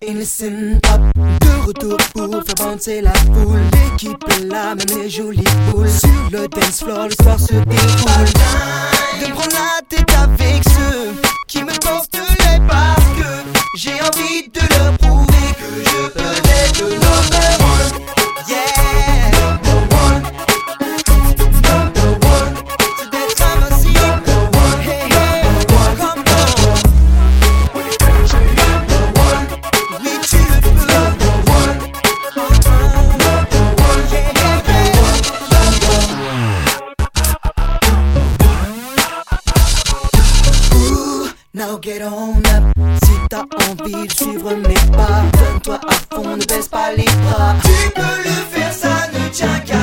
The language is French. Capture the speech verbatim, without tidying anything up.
and listen up. De retour pour faire bouncer la foule. L'équipe est là, même les jolies boules. Sur le dance floor, le soir se déroule. De prendre la tête avec ceux qui me porteraient parce que j'ai envie de leur prouver que je peux être le number one. Yeah, number one. Number one. So that's how I see number one. Hey, hey, come on. Number one. Oui, tu le peux. Number one. Number one. Yeah, yeah, yeah. Ooh, now get on up. Si t'as envie de suivre mes pas, donne-toi à fond, ne baisse pas les bras. Tu peux le faire, ça ne tient qu'à